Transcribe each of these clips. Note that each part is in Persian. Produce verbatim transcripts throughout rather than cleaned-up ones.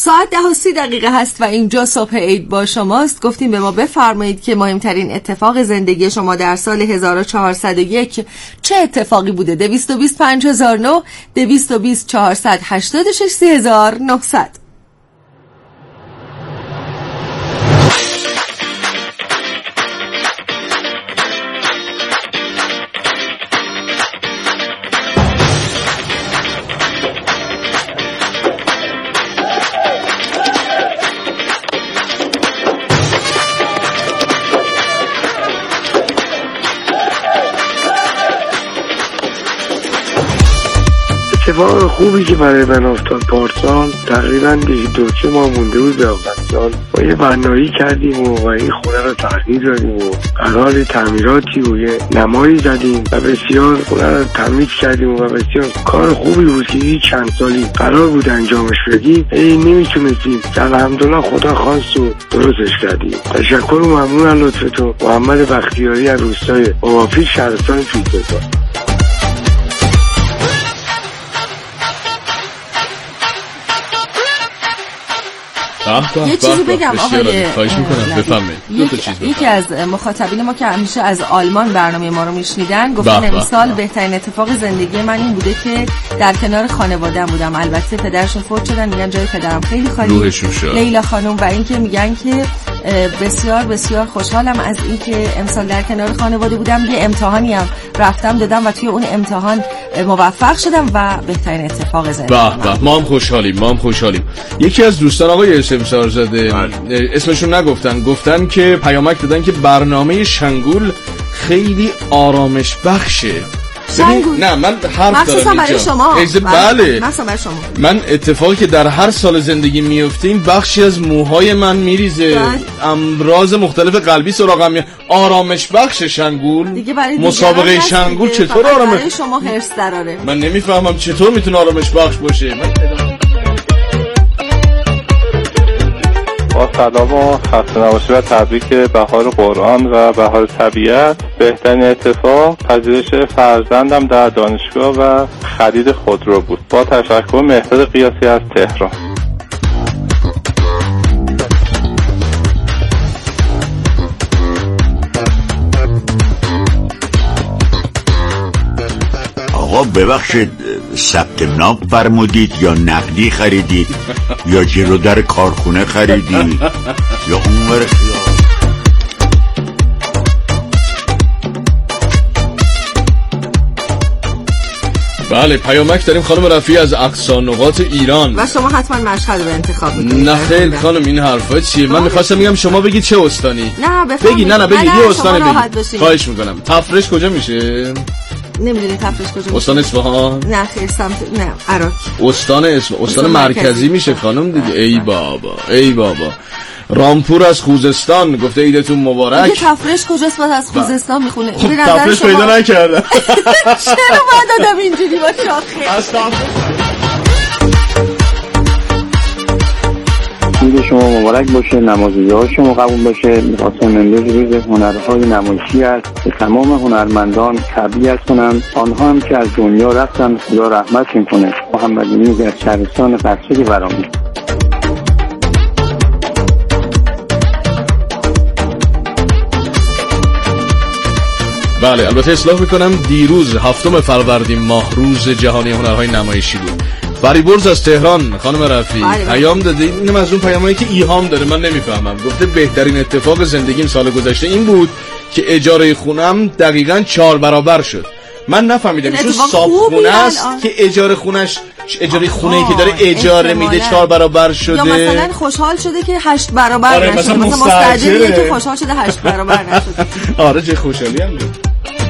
ساعت ده و سی دقیقه هست و اینجا صبح عید با شماست. گفتیم به ما بفرمایید که مهمترین اتفاق زندگی شما در سال هزار و چهارصد و یک چه اتفاقی بوده؟ دویست و بیست پنج هزار و نه، دویست و بیست چهارصد هشتاد و شش سی هزار و نهصد. اتفاق خوبی که برای من افتاد پارسال، تقریبا دو سه ماه مونده بود به آبادان، ما یه بنایی کردیم و این خونه رو تغییر دادیم و قرار تعمیراتی و یه نمایی زدیم و بسیار خونه رو تمیز کردیم و بسیار کار خوبی بود که یه چند سالی قرار بود انجامش بدیم، این نمیتونستیم. الحمدلله خدا خواست و درستش کردیم. تشکر و ممنون از لطفتون. محمد بختیاری از روستای اوافی شهرستان فیلسوفا. یه چیزی بگم آقای خواهش میکنم بفرمایید. یکی از مخاطبین ما که همیشه از آلمان برنامه ما رو میشنیدن گفتن امسال بهترین اتفاق زندگی من این بوده که در کنار خانواده‌ام بودم. البته پدرشون فوت شدن، میگن جای پدرم خیلی خالی، لیلا خانم، و اینکه میگن که بسیار بسیار خوشحالم از اینکه امسال در کنار خانواده بودم. یه امتحانی هم رفتم دادم و توی اون امتحان موفق شدم و بهترین اتفاق زندگی. به به، ما هم خوشحالیم، ما هم خوشحالیم. یکی از دوستان آقای سمسار زاده اسمشون نگفتن، گفتن که پیامک دادن که برنامه شنگول خیلی آرامش بخشه. نه من حرف دارم برای شما. بله مثلا برای شما. من اتفاقی که در هر سال زندگی میفته این بخشی از موهای من میریزه، امراض مختلف قلبی سراغم میاد. آرامش بخش شنگول، مسابقه شنگول چطور آرامش برای شما هرس دراره؟ من نمیفهمم چطور میتونه آرامش بخش باشه. من با سلام و خسته نباشی و تبریک بهار قرآن و بهار طبیعت. بهترین اتفاق پذیرش فرزندم در دانشگاه و خرید خودرو بود. با تشکر، مهداد قیاسی از تهران. آقا ببخشید، ثبت نام فرمودید یا نقدی خریدید یا جلو در کارخونه خریدید یا اونور خیال؟ بله پیامک داریم خانم رفیعی از اقصا نقاط ایران. و شما حتما مشهد رو انتخاب میکنید. نه خیلی خانم این حرفا چیه؟ من میخواستم بگم شما بگید چه استانی. نه بفرمایید. بگید. نه نه بگید یه استانی بگید. خواهش میکنم. تفرش کجا میشه؟ نمیدونی تفرش کجا میشه؟ استان اصفهان؟ نه خیر سمت نه عراق. استان اسم استان مرکزی, مرکزی میشه خانم دیگه. ای بابا ای بابا. رامپور از خوزستان گفته عیدتون مبارک. دیگه تفرش کجاست؟ باز از خوزستان میخونه. خب تفرش شما... پیدا نکردم. چرا باید آدم اینجوری باشه آخه؟ از عید شما مبارک باشه، نمازی ها شما قبول باشه. میخواستم امروز روز هنرهای نمایشی است که تمام هنرمندان تبریک کنم. آنها هم که از دنیا رفتن خدا رحمتشون کنه. محمد نیز از شهرستان قصری برامی. بله البته اصلاح میکنم، دیروز هفتم فروردین ماه روز جهانی هنرهای نمایشی بود. فریبرز از تهران خانم رفیعی پیام داده، اینم از اون پیامایی که ایهام داره من نمیفهمم. گفته بهترین اتفاق زندگیم سال گذشته این بود که اجاره خونم دقیقاً چهار برابر شد. من نفهمیدم ایشون صاحب خونه است که اجاره خونش اجاره خونه‌ای که داره اجاره میده چهار برابر شده، یا مثلا خوشحال شده که هشت برابر آره نشده، مثلا مستاجریه که خوشحال شده هشت برابر نشده. آره چه خوشحالی هم بود.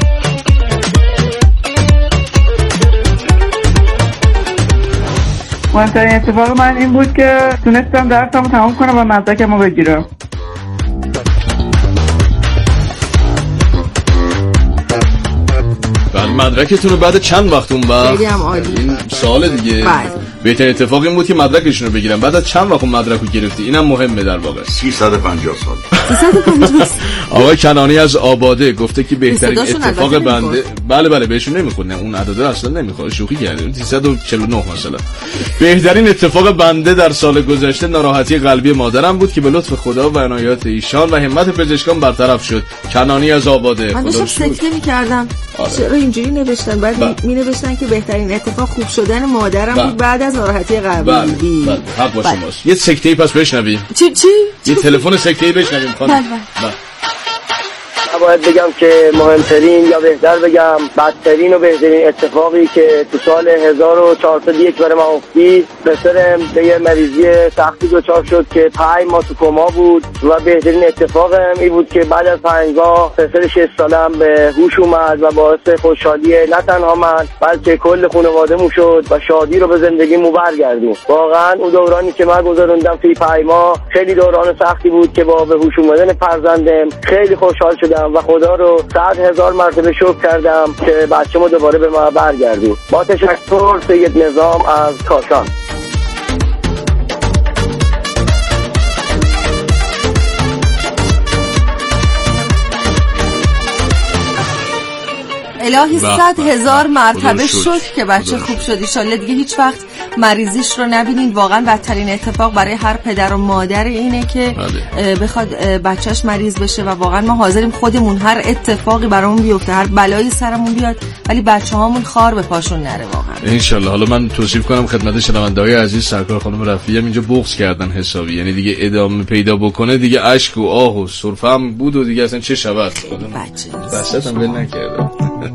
مهمترین اتفاق من این بود که تونستم درسمو تمام کنم و مدرکمو بگیرم. بله مدرکتون رو بعد چند وقت اون وقت؟ خیلی هم عالی. این سال دیگه. بله. بهترین اتفاق این بود که مدرکشون رو بگیرن. بعد از چند وقت مدرک رو گرفتی؟ اینم مهمه در واقع. سیصد و پنجاه سال. سیصد و پنجاه آقای کنانی از آباده گفته که بهترین اتفاق بنده، بله بله بهشون نمیخونه، اون عدده اصلا نمیخوره، شوخی کرده. سیصد و چهل و نه مثلا. بهترین اتفاق بنده در سال گذشته ناراحتی قلبی مادرم بود که به لطف خدا و عنایت ایشان و همت پزشکان برطرف شد. کنانی از آباده. من داشتم سکته می‌کردم. چرا اینجوری نوشتن؟ بعد می‌نوشتن که بهترین اتفاق خوب شدن مادرم بود بعد از ناراحتی قلبی. بله بله حق با شماست. یه سکته‌ای پس بشنویم. چی چی؟ یه تلفن سکته‌ای بشنویم خانم. بله. باید بگم که مهمترین یا بهتر بگم بدترین و بهترین اتفاقی که تو سال هزار و چهارصد و یک برای من افتید، پسرم به یه مریضی سختی دچار شد که پنج ماه تو کما بود و بهترین اتفاقم این بود که بعد از پنجگاه پسر شش سالم به هوش اومد و باعث خوشحالی نه تنها من بلکه کل خانواده‌مون شد و شادی رو به زندگیمون برگردون. واقعا اون دورانی که من گذروندم توی پنج ماه خیلی دوران سختی بود که با به هوش اومدن فرزندم خیلی خوشحال شدم و خدا رو صد هزار مرتبه شکر کردم که بچه‌مو دوباره به ما برگردون. با تشکر سید نظام از کاشان. الهی صد هزار مرتبه شکر که بچه خوب شد. ایشالله دیگه هیچ وقت مریضیش رو نبینید. واقعا بدترین اتفاق برای هر پدر و مادر اینه که بخواد بچهش مریض بشه و واقعا ما حاضریم خودمون هر اتفاقی برامون بیفته، هر بلایی سرمون بیاد، ولی بچه‌هامون خار به پاشون نره واقعا. ان شاء الله. حالا من توصیف کنم خدمت شنونده‌های عزیز، سرکار خانم رفیعی هم اینجا بغض کردن حسابی، یعنی دیگه ادامه پیدا بکنه دیگه اشک و آه و سرفه هم بود و دیگه اصلا چه شود. بچه دستم ول نکردم.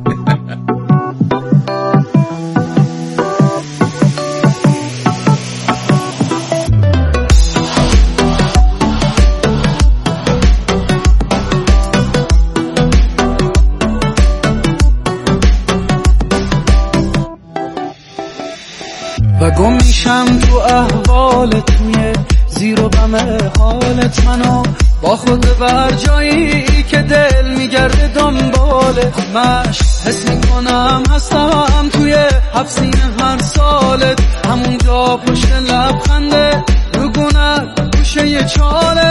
و گم میشم تو احوال توی زیر و بم حالت، منو با خود بر جایی که دل میگرده دنبال همش حس میکنم هستم توی حبسین هر سالت، همونجا پشت لبخنده رگونت گوشه یه چاله،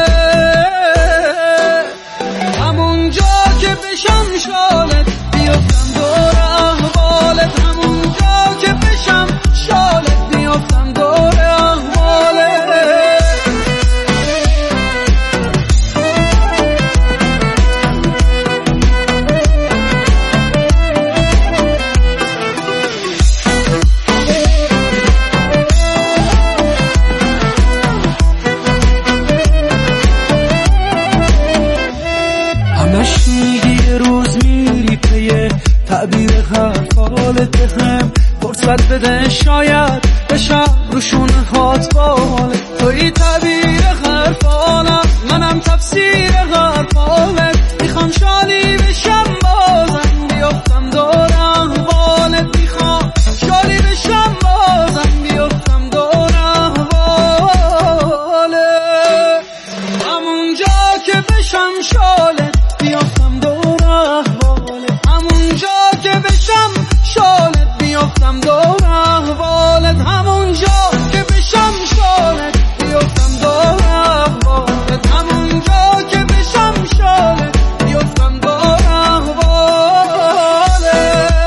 همونجا که بشم شالت بیفتم دور احوالت، همونجا که بشم شالت بیفتم دور احوالت. همش میگی یه روز میری پیه تعبیر حرفالت، هم فرصت بده شاید بشم روشون هات بالت، توی تعبیر حرفالم منم تفسیر حرفالت، میخوام شالی بشم بازم بیفتم دور احوالت، میخوام شالی بشم بازم بیفتم دور احوالت، همونجا که بشم شالت بیفتم دور احوالت، همونجا که بشم شالت بیفتم دور احوالت، همونجا که بشم شالت بیفتم دور احوالت، همونجا که بشم شالت بیفتم دور احوالت.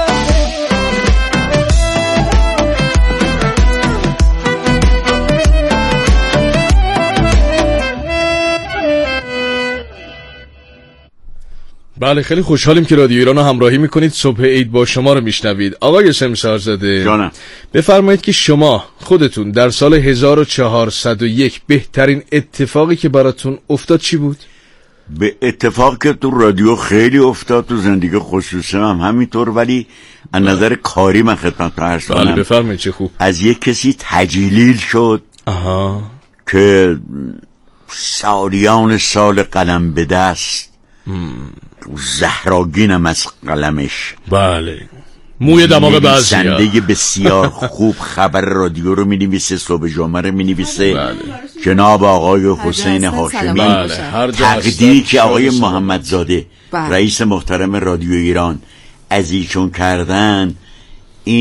بله خیلی خوشحالیم که رادیو ایران رو همراهی میکنید. صبح عید با شما رو میشنوید. آقای سمسارزاده جانم، بفرمایید که شما خودتون در سال هزار و چهارصد و یک بهترین اتفاقی که براتون افتاد چی بود؟ به اتفاق که تو رادیو خیلی افتاد، تو زندگی خصوصی هم همینطور، ولی از نظر کاری من خدمت عرض کنم. بله بفرمایید چه خوب. از یک کسی تجلیل شد آها که سالیان سال قلم به دست زهراگینم از قلمش، بله موی دماغ بعضی نویسنده بسیار خوب خبر رادیو رو می نویسه، صبح جمعه رو می نویسه، بله. جناب آقای حسین هاشمی، بله. تقدیری که آقای محمدزاده بله. رئیس محترم رادیو ایران از ایشون کردن، این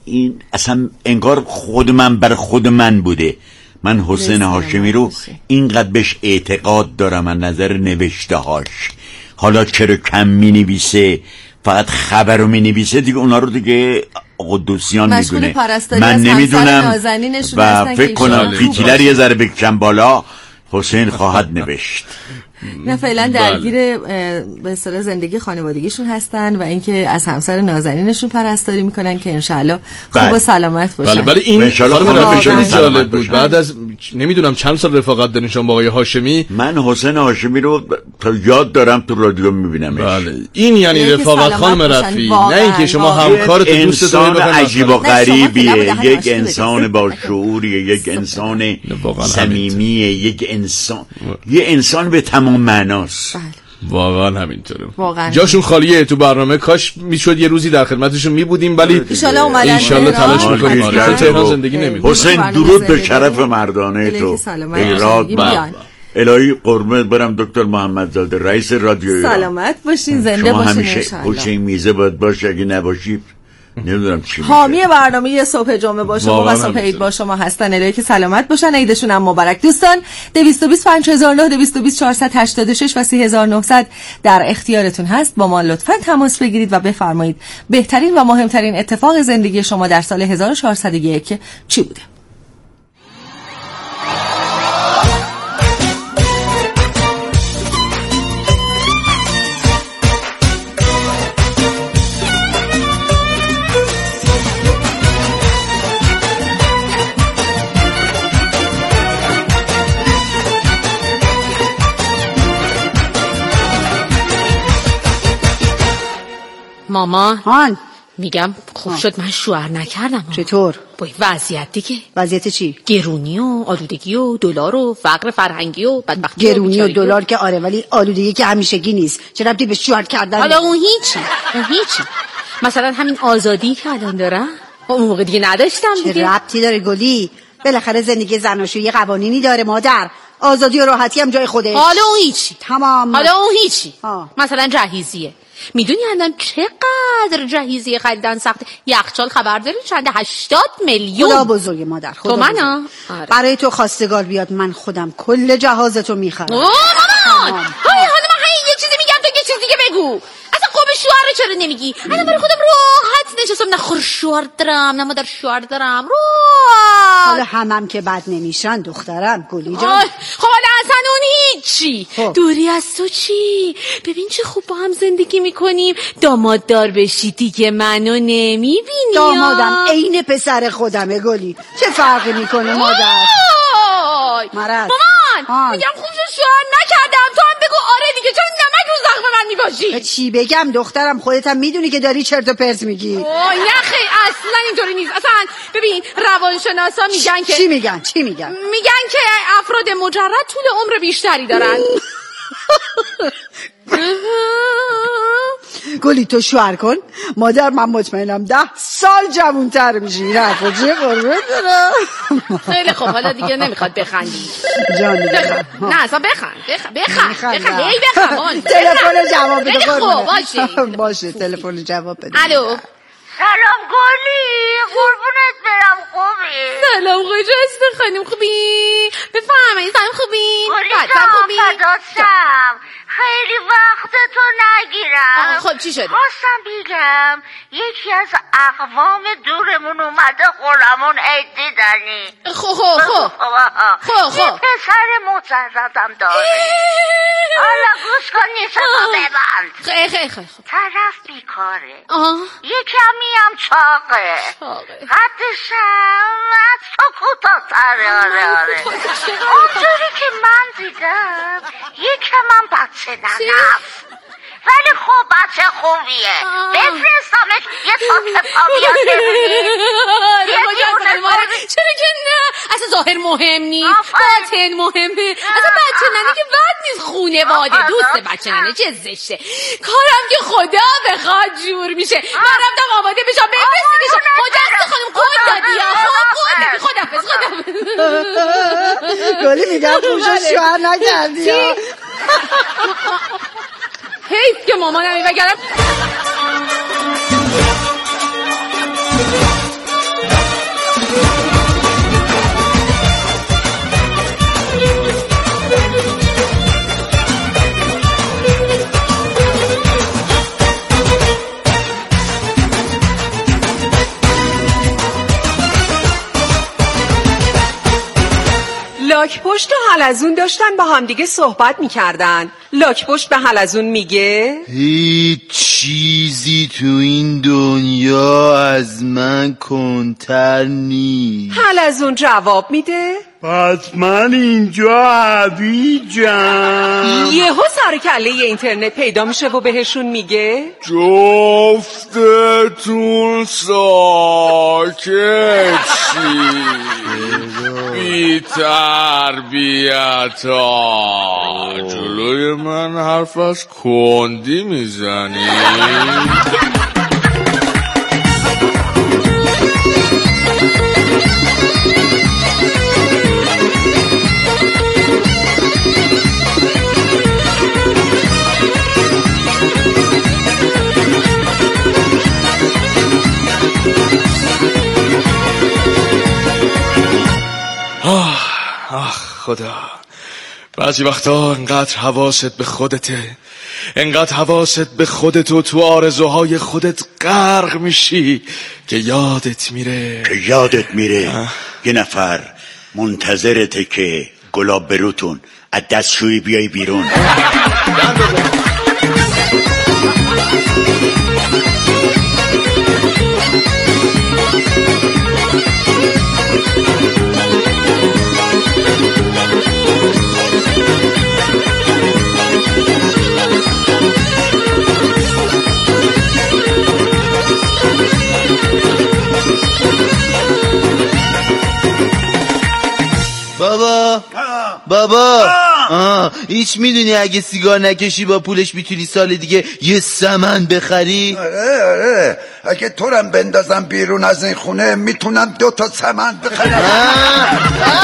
این اصلا انگار خود من بر خود من بوده. من حسین هاشمی رو اینقدر بهش اعتقاد دارم از نظر نوشته هاش. حالا چرا کم می نویسه، فقط خبر رو می نویسه دیگه، اونا رو دیگه قدوسیان میدونه، من نمیدونم. و فکر کنم فیتیلر یه ذره بکشم بالا حسین خواهد نوشت. نه فعلا درگیر به اصطلاح زندگی خانوادگیشون هستن و اینکه از همسر نازنینشون پرستاری میکنن که انشالله خوب و سلامت باشن. بله بله این خانم خیلی جالب بود. بعد از نمیدونم چند سال رفاقت دارین با آقای هاشمی. من حسین هاشمی رو تا یاد دارم تو رادیو میبینمش. بله این یعنی رفاقت خانم رفیعی، نه اینکه شما همکارت دوست انسان عجیب و غریبیه، یک انسان با شعوریه، یک انسان صمیمیه، یک انسان یه انسان به تمام معناست. واقعا همینطوره. جاشون خالیه تو برنامه. کاش میشد یه روزی در خدمتشون میبودیم، ولی انشالله اومدن. انشالله تلاش میکنیم. تو تهران زندگی نمیکنیم. حسین درود به شرف مردانه تو. ایراد با الهی قربونت برم دکتر محمد زاده رئیس رادیو. سلامت باشین، زنده باشین انشالله. حسین میزه باید باشه، اگه نباشی نمیدونم چی. حامی برنامه یه صبح جمعه با شما و صبح عید با شما هستن. الهی که سلامت باشن، عیدشون هم مبارک. دوستان دویست و بیست پنج هزار و نه، دویست و بیست چهارصد و هشتاد و شش و سه هزار و نهصد در اختیارتون هست. با ما لطفاً تماس بگیرید و بفرمایید بهترین و مهمترین اتفاق زندگی شما در سال هزار و چهارصد و یک چی بوده. مامان هان میگم خوب آه. شد من شوهر نکردم. چطور؟ با وضعیت دیگه. وضعیت چی؟ گرونی و آلودگی و دلار و فقر فرهنگی و بدبختی. گرونی و دلار که آره، ولی آلودگی که همیشگی نیست. چه ربطی به شوهر کردن؟ حالا اون هیچی اون هیچی مثلا همین آزادی که الان دارم اون موقع دیگه نداشتم دیگه. چه ربطی داره گلی؟ بالاخره زندگی زناشویی یه قوانینی داره مادر. آزادی و راحتی هم جای خودش. حالا اون هیچی. تمام. حالا اون هیچی. آه. مثلا جهیزیه. میدونی الان چقدر جهیزیه خریدن سخته؟ یخچال خبر داری چنده؟ هشتاد میلیون. خدا بزرگ مادر. خدا تو منو آره. برای تو خواستگار بیاد من خودم کل جهازتو میخرم. اوه مامان های حالا من هی یه چیزی میگم تو یه چیز دیگه بگو. اصلا قوم شوهر رو چرا نمیگی؟ الان برای خودم راحت نشستم، نه خور شوهر دارم نه مادر شوهر دارم، راحت. حالا همم که بد نمیشن دخترم گلی جان. خب حالا اصلا اون هیچی. دوری از تو چی؟ ببین چه خوب با هم زندگی میکنیم. داماد دار بشی دیگه منو نمیبینی. دامادم عین پسر خودمه گلی، چه فرقی میکنه مادر؟ مرد مامان میگم خوب شوهر نکردم، تو هم بگو آره دیگه، چون نمک رو زخم من میباشی. چی بگم دخترم؟ خودت هم میدونی که داری چرت و پرت میگی. اوه نه خیلی اصلا اینطوری نیست. اصلا ببین روانشناسا میگن که چی میگن چی میگن میگن که افراد مجرد طول عمر بیشتری دارن. گلی تو شوهر کن مادر، من مطمئنم ده سال جوان‌تر میشی. این حرفا چیه قربونت برم؟ خیلی خوب حالا دیگه نمیخواد بخندی جان. نه اصلا بخند بخند بخند بخند هی بخند. تلفن جواب بده. خیلی خوب باشه باشه تلفن جواب بده. الو سلام گلی، قربونت برم. خوبی؟ سلام قجست خانم، خوبی؟ بفهمه سلام خوبی؟ گلی جان فداتم، خیلی وقت تو نگیرم. خب چی شده؟ خواستم بگم یکی از اقوام دورمون اومده خورمون عید دیدنی. خب خب خب خب خب یه پسر مجردم داره. حالا گوش کن نیستم ببند. خیلی خیلی خیلی طرف بیکاره، یه کمی هم چاقه، قدش هم از تو کوتاه‌تره. آره آره اونجوری که من دیدم یکم هم بچه ننفت، ولی خب بچه خوبیه. بفرستمش یه تاکس پا بیاد ببینی. چرا که نه؟ اصلا ظاهر مهم نیست، باطن مهمه. اصلا بچه ننه که بد نیست، خونواده دوست بچه ننه چه زشته. کارم که خدا بخواد جور میشه. من رفتم آماده بشم بفرستیدشم. مجسته خانم قول دادی یا خب قول دادی. خدافظ خدافظ. گلی میگم خوشو شوهر نکردی. حیف که مامانمی وگرم. لاک پشت و حلزون داشتن با همدیگه صحبت میکردن. لاک پشت به حلزون میگه هیچ چیزی تو این دنیا از من کنتر نیست. حلزون جواب میده پس من اینجا عبیجم. یهو سر کله اینترنت پیدا میشه و بهشون میگه جفتتون ساکت شی بی تربیت ها، جلوی من حرف از کندی میزنی. آه آه خدا، بعضی وقتا انقدر حواست به خودته، انقدر حواست به خودت و تو آرزوهای خودت غرق میشی که یادت میره که یادت میره آه. یه نفر منتظرته که گلاب بروتون از دستشویی بیای بیرون. بابا بابا آه. هیچ میدونی اگه سیگار نکشی با پولش میتونی سال دیگه یه سمن بخری؟ آره آره، اگه تو رم بندازم بیرون از این خونه میتونم دو تا سمن بخرم.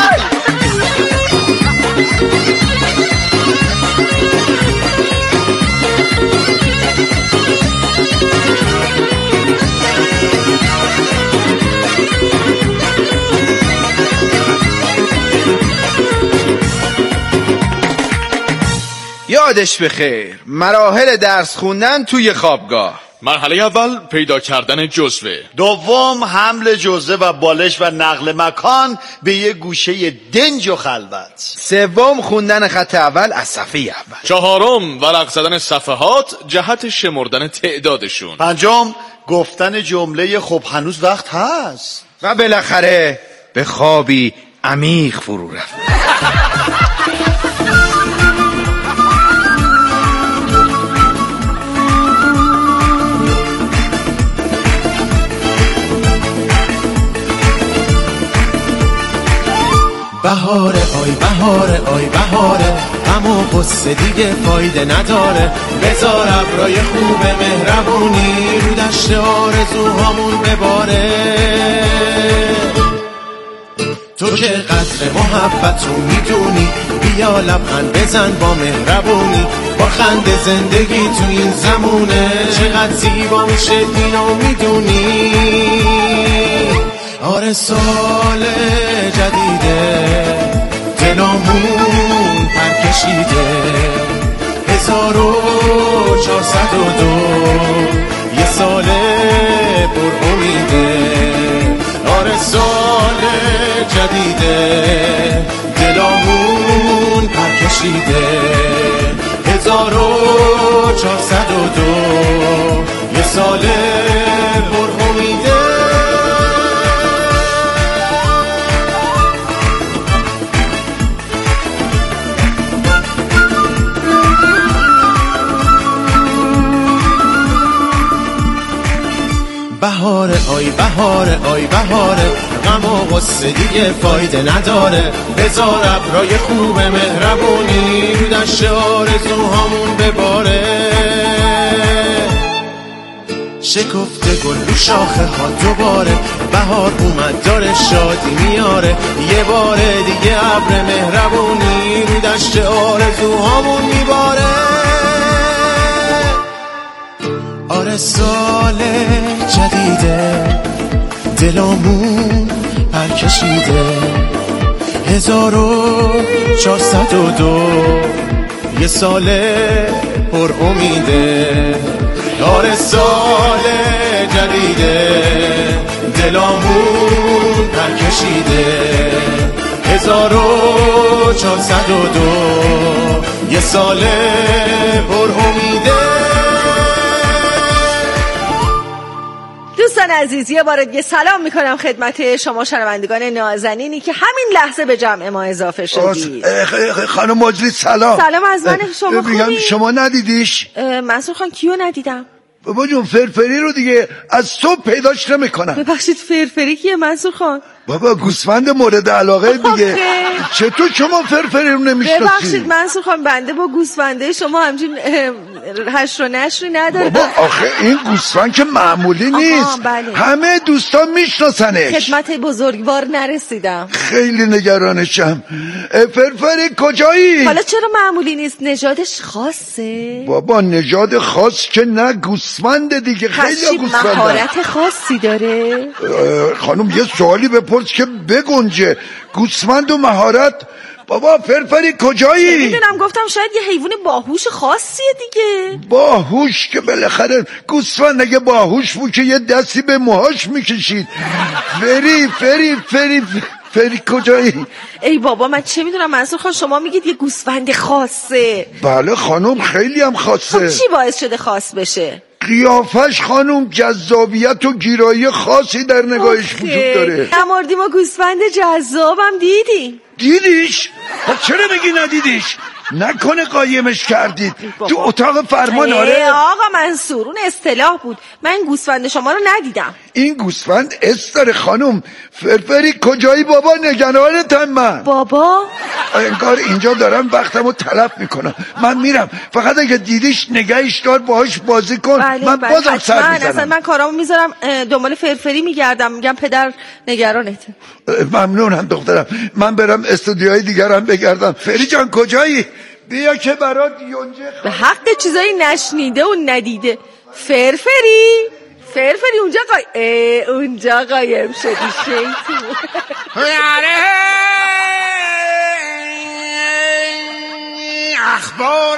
یادش بخیر، مراحل درس خوندن توی خوابگاه. مرحله اول پیدا کردن جزوه، دوم حمل جزوه و بالش و نقل مکان به یه گوشه دنج و خلوت، سوم خوندن خط اول از صفحه اول، چهارم ورق زدن صفحات جهت شمردن تعدادشون، پنجم گفتن جمله خب هنوز وقت هست، و بالاخره به خوابی عمیق فرو رفت. بهاره آی بهاره آی بهاره، غم و غصه دیگه فایده نداره، بذار ابرای خوب مهربونی رو دشت آرزوهامون بباره. تو که قدر محبت رو میدونی، بیا لبخند بزن با مهربونی، با خنده زندگی تو این زمونه چقدر زیبا میشه اینو میدونی. آره سال جدیده دلامون پر کشیده، هزار و چهارصد و دو یه سال پر امیده. آره سال جدیده دلامون پر کشیده، هزار و چهارصد و دو یه سال پر امیده. بهاره آی بهاره آی بهاره، غم و غصه دیگه فایده نداره، بذار ابرای خوب مهربونی رو دشت آرزوهامون بباره. شکفته گل رو شاخه ها دوباره، بهار اومد داره شادی میاره، یه بار دیگه ابر مهربونی رو دشت آرزوهامون میباره. آره سال جدیده دلامون پر کشیده، هزار و چهارصد و دو یه سال پر امیده. آره سال جدیده دلامون پر کشیده، هزار و چهارصد و دو یه سال پر امیده. دوستان عزیز یه بار دیگه سلام میکنم خدمت شما شنوندگان نازنینی که همین لحظه به جمع ما اضافه شدید. خانم مجری سلام. سلام از من. شما خوبی؟ شما ندیدیش؟ منصور خان کیو ندیدم؟ بابا جون فرفری رو دیگه از صبح پیداش نمیکنم. ببخشید فرفری کیه منصور خان؟ بابا گوسفند مورد علاقه دیگه. چطور شما فرفری رو نمیشناسی؟ ببخشید منصور خان بنده با گوسفنده شما همچین حشر و نشری ندارم. بابا آخه این گوسفند که معمولی نیست. بله. همه دوستان میشناسنش. خدمت بزرگوار نرسیدم. خیلی نگرانشم. فرفری کجایی؟ حالا چرا معمولی نیست؟ نژادش خاصه؟ بابا نژاد خاص که نه، گوسفند دیگه. خیلی گوسفند مهارت خاصی داره؟ خانم یه سوالی بپرس که بگنجه. گوسفند و مهارت. بابا فرفری کجایی؟ میدونم، گفتم شاید یه حیوان باهوش خاصیه دیگه. باهوش که بالاخره گوسفند اگه باهوش بود که یه دستی به موهاش میکشید. فری فری فری فری کجایی؟ ای بابا من چه میدونم منصور خان، شما میگید یه گوسفند خاصه. بله خانم خیلی هم خاصه. خب چی باعث شده خاص بشه؟ قیافش خانم جذابیت و گیرایی خاصی در نگاهش وجود داره. نمردیم و گوسفند جذابم دیدی؟ دیدیش؟ چرا بگی ندیدیش؟ نکنه قایمش کردید تو اتاق فرمان؟ آره آقا منصور اون اصطلاح بود، من گوسفند شما رو ندیدم. این گوسفند استر خانم. فرفری کجایی بابا؟ نگرانتم من. بابا انگار اینجا دارم وقتمو تلف میکنم. من میرم، فقط اگه دیدیش نگهش دار، باهاش بازی کن. بله من بله بازم سر میزنم. اصلا من کارامو میذارم دنبال فرفری میگردم، میگم پدر نگرانته. ممنونم دخترم، من برم استودیوهای دیگرم بگردم. فری جان کجایی؟ بیا که برات یونجه. به حق چیزایی نشنیده و ندیده. فرفری فرفری اونجا قای... اونجا قایم شدی شیطون. اخبار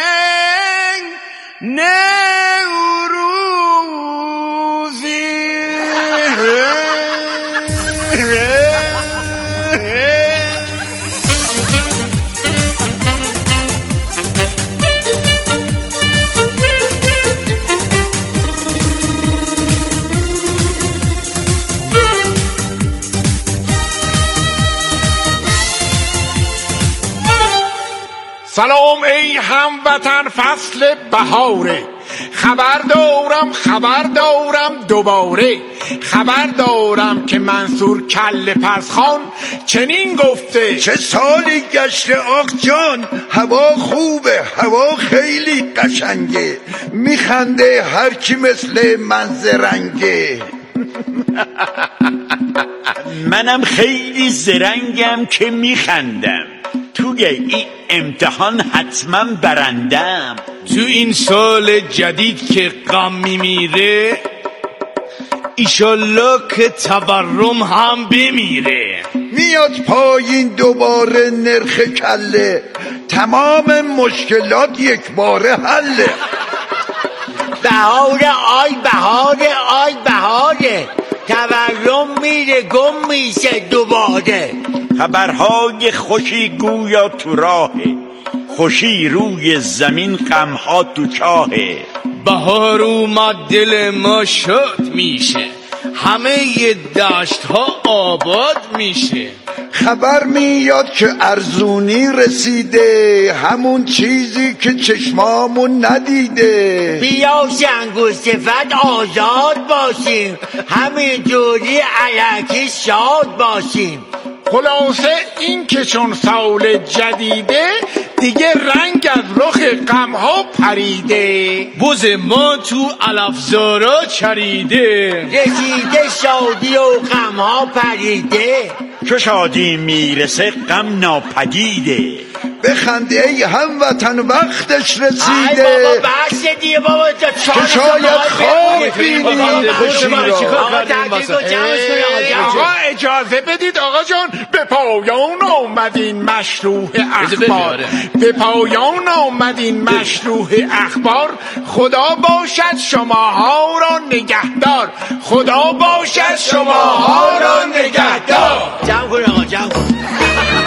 سلام ای هموطن، فصل بهاره. خبر دارم خبر دارم دوباره، خبر دارم که منصور کله پس خان چنین گفته: چه سالی گشته آق جان، هوا خوبه، هوا خیلی قشنگه، میخنده هر کی مثل منظرنگه. منم خیلی زرنگم که میخندم، توی این امتحان حتما برندم. تو این سال جدید که غم میمیره، ایشالله که تورم هم بمیره. میاد پایین دوباره نرخ کله، تمام مشکلات یک باره حله. بهاره آی بهاره آی بهاره، تورم میره گم میشه دوباره. خبرهای خوشی گویا تو راهه، خوشی روی زمین غمها تو چاهه. بهار اومد دل ما شاد میشه، همه دشت ها آباد میشه. خبر میاد که ارزونی رسیده، همون چیزی که چشمامون ندیده. بیا شنگ و صفت آزاد باشیم، همین جوری علکی شاد باشیم. خلاصه این که چون سال جدیده، دیگه رنگ از رخ غمها پریده. بز ما تو علفزارا چریده، رسیده شادی و غمها پریده. چو شادی میرسه غم ناپدیده. بخنده ای هموطن وقتش رسیده. ای بابا بحث دیگه بابا، که شاید خواب بینی خوشی را. آقا اجازه بدید آقا جان، به پایان آمد این مشروع اخبار، به پایان آمد این مشروع اخبار. خدا باشد شماها را نگهدار، خدا باشد شماها را نگهدار. جمع کن آقا جمع کن.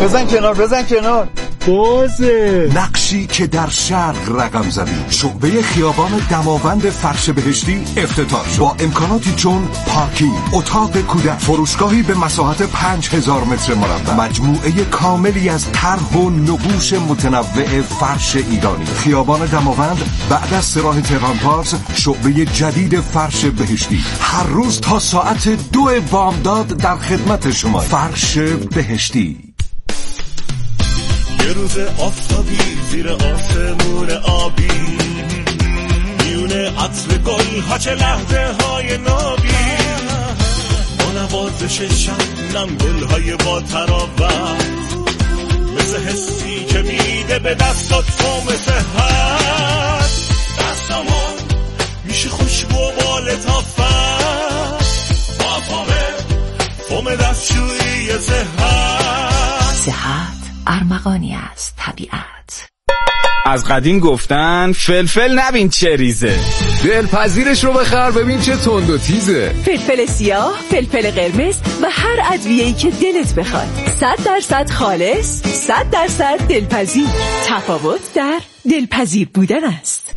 بزن کنار بزن کنار بازه. نقشی که در شرق رقم زدیم. شعبه خیابان دماوند فرش بهشتی افتتاح شد با امکاناتی چون پارکینگ، اتاق کودک، فروشگاهی به مساحت پنج هزار متر مربع، مجموعه کاملی از طرح و نقوش متنوع فرش ایرانی. خیابان دماوند بعد از سراح تهران پارس، شعبه جدید فرش بهشتی. هر روز تا ساعت دو بامداد در خدمت شما. فرش بهشتی. یه روز آفتابی زیر آسمون آبی، میونه عطر گل ها چه لحظه های نابی، با نوازش شبنم گل های با تراوت، مثل حسی که میده به دستات تو مثل حد، دستامون میشه خوشبو و بالتافت، با فامه فوم دستشویی صحت. صحت ارمغانی است طبیعت. از قدیم گفتن فلفل نبین چه ریزه، دلپذیرش رو بخر ببین چه تند و تیزه. فلفل سیاه، فلفل قرمز و هر ادویه‌ای که دلت بخواد. صد درصد خالص، صد درصد دلپذیر. تفاوت در دلپذیر بودن است.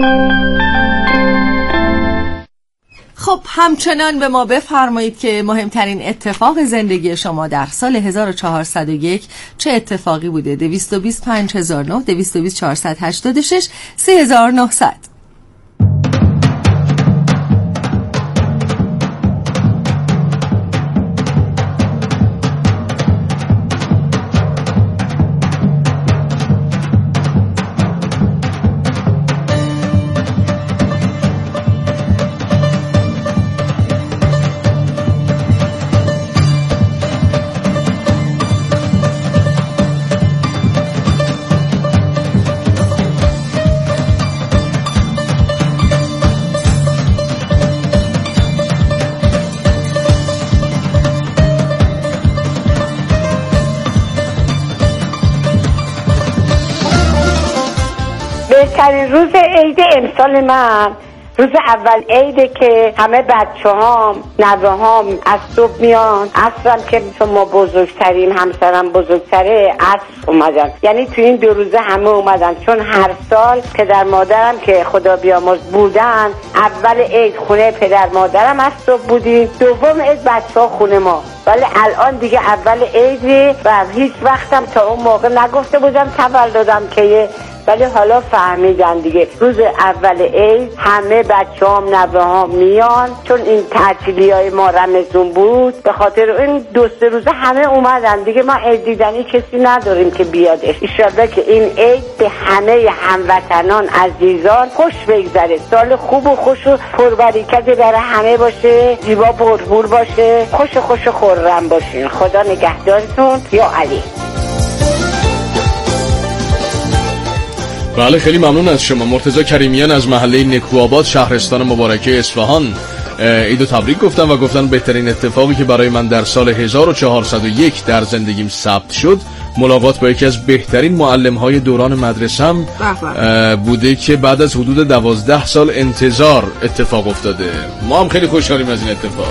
خب همچنان به ما بفرمایید که مهمترین اتفاق زندگی شما در سال هزار و چهارصد و یک چه اتفاقی بوده؟ دویست و بیست پنج هزار و نه، دویست و بیست چهارصد و هشتاد و شش، سه هزار و نهصد. بهترین روز عید امسال من روز اول عیده که همه بچه هام نوه هام از صبح میان، عصرم که ما بزرگتریم همسرم بزرگتره عصر اومدن، یعنی تو این دو روزه همه اومدن، چون هر سال پدر مادرم که خدا بیامرز بودن اول عید خونه پدر مادرم از صبح بودیم، دوم عید بچه ها خونه ما، ولی الان دیگه اول عیده و هیچ وقتم تا اون موقع نگفته بودم تولدم که، ولی حالا فهمیدن دیگه روز اول عید همه بچه هم نوه هم میان، چون این تعطیلی های ما رمضون بود به خاطر این دو سه روزه همه اومدن دیگه، ما عید دیدنی کسی نداریم که بیادش. انشالله که این عید به همه هموطنان عزیزان خوش بگذره، سال خوب و خوش و پربرکت برای همه باشه، زیبا پرپور باشه، خوش خوش خرم باشین. خدا نگهدارتون. یا علی. بله خیلی ممنون از شما. مرتضی کریمیان از محله نکوآباد شهرستان مبارکه اصفهان عیدو تبریک گفتن و گفتن بهترین اتفاقی که برای من در سال هزار و چهارصد و یک در زندگیم ثبت شد ملاقات با یکی از بهترین معلم‌های دوران مدرسه‌ام بوده که بعد از حدود دوازده سال انتظار اتفاق افتاده. ما هم خیلی خوشحالیم از این اتفاق.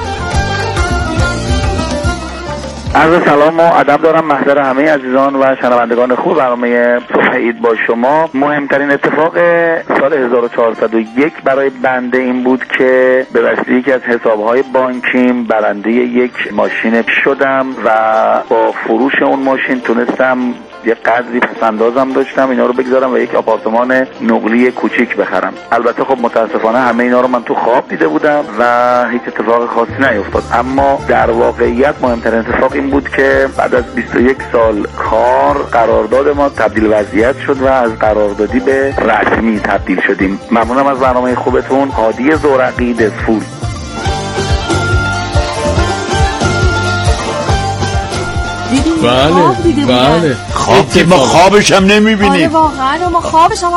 عرض سلام و ادب دارم محضر همه عزیزان و شنوندگان خوب برنامه صبح عید با شما. مهمترین اتفاق سال هزار و چهارصد و یک برای بنده این بود که به وسیله یکی از حسابهای بانکیم برنده یک ماشین شدم و با فروش اون ماشین تونستم یه قدری پسندازم داشتم اینا رو بگذارم و یک آپارتمان نقلی کوچیک بخرم. البته خب متاسفانه همه اینا رو من تو خواب دیده بودم و هیچ اتفاق خاصی نیفتاد، اما در واقعیت مهمترین اتفاق این بود که بعد از بیست و یک سال کار قرارداد ما تبدیل وضعیت شد و از قراردادی به رسمی تبدیل شدیم. ممنونم از برنامه خوبتون. هادی زورقی دسفول. بله بله خواب ما خوابش هم نمیبینیم. آره واقعا ما خوابش هم